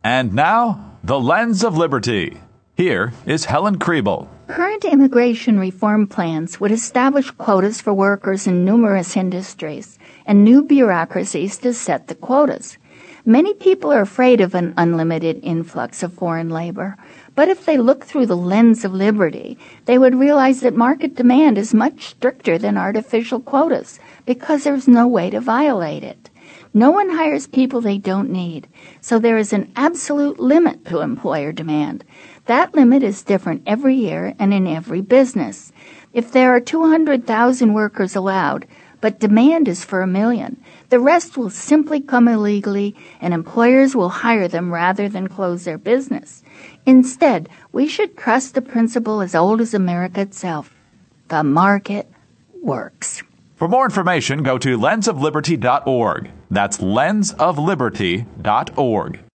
And now, The Lens of Liberty. Here is Helen Kriebel. Current immigration reform plans would establish quotas for workers in numerous industries and new bureaucracies to set the quotas. Many people are afraid of an unlimited influx of foreign labor, but if they look through the lens of liberty, they would realize that market demand is much stricter than artificial quotas because there's no way to violate it. No one hires people they don't need, so there is an absolute limit to employer demand. That limit is different every year and in every business. If there are 200,000 workers allowed, but demand is for 1 million, the rest will simply come illegally and employers will hire them rather than close their business. Instead, we should trust the principle as old as America itself. The market works. For more information, go to lensofliberty.org. That's lensofliberty.org.